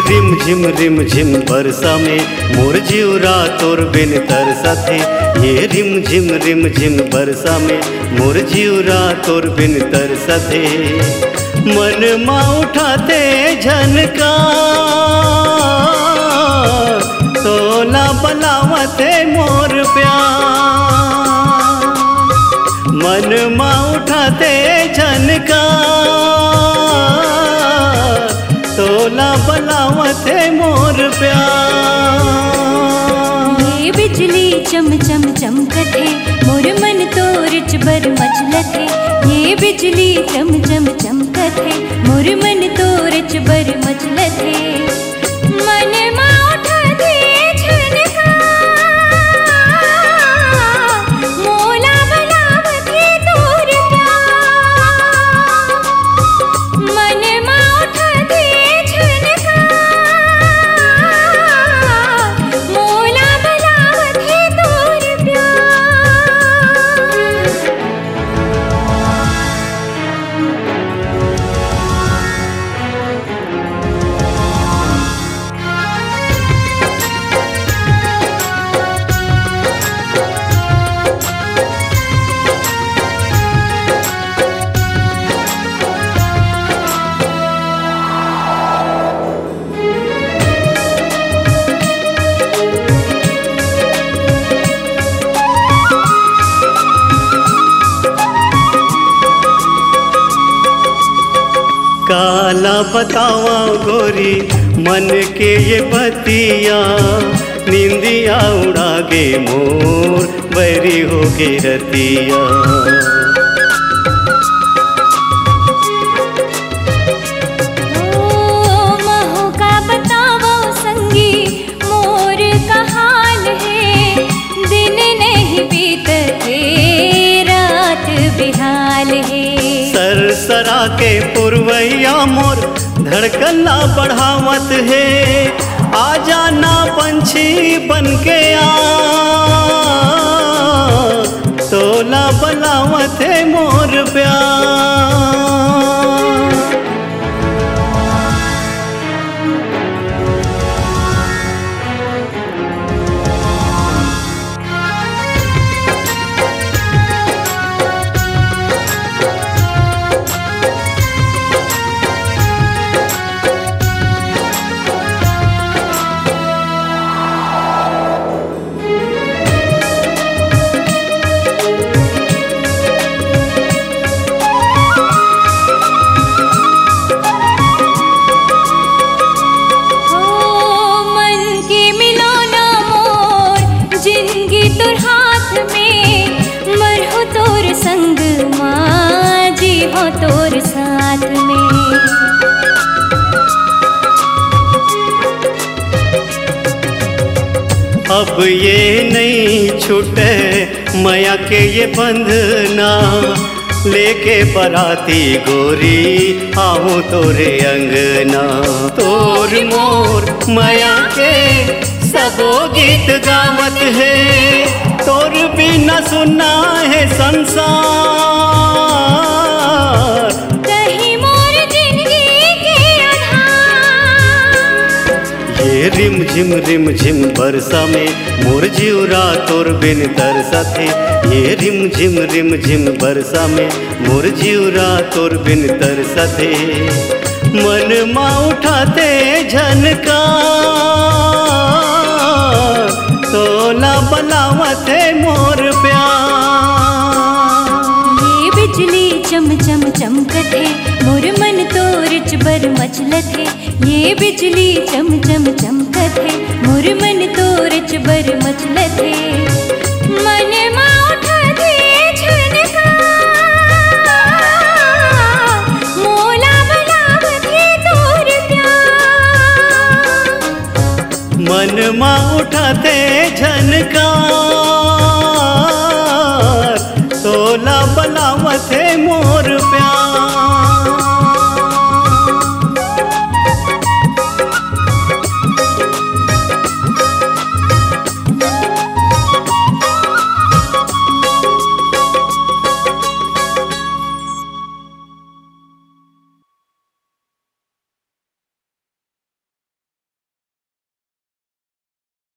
रिम झिम बरसा में मोर जिउरा तोर बिन तरसा थे। ये रिम झिम बरसा में मोर जिउरा तोर बिन तरसा थे। मन मा उठाते झनका तोला बलावते मोर प्यार। मन मा उठाते झनका तोला बलावते मोर प्यार। ये बिजली चम चम चमकत है मोर मन तोर बर मचलत है। ये बिजली चम चम चमकत है मोर मन तोर बर मचलत है। मन मा उठाते झनका मोला बलावते तोर प्यार। मन मा उठाते झनका मोला बलावते तोर प्यार। काला बतावा गोरी मन के ये बतिया। निंदिया उड़ा गे मोर बैरी हो गे रतिया। महू का बतावो संगी मोर का हाल है। दिन नहीं बीतते रात बेहाल है। सरसरा के पुरवैया मोर धड़कना बढ़ावत है। आ जाना पंछी बन के आ तोला बलावत है मोर प्यार। तोर साथ में अब ये नहीं छूटे माया के ये बंधना। लेके बराती गोरी आऊं तोरे अंगना। तोर मोर माया के सबो गीत गावत है। तोर बिना सुना है संसार। कहीं मोर जिंदगी के आधार। ये रिम झिम बरसा में मोर जिउरा तोर बिन तरसा थे। ये रिम झिम बरसा में मोर जिउरा तोर बिन तरसा थे। मन मा उठाते झनका तोला बलावते मोर प्यार। ये बिजली चम चम चमकत है मोर मन तोर बर मचलत है। ये बिजली चम चम चमकत है मोर मन तोर बर मचलत है। मन मा उठाते झनका मोला बलावते तोर प्यार। मन मा उठाते झनका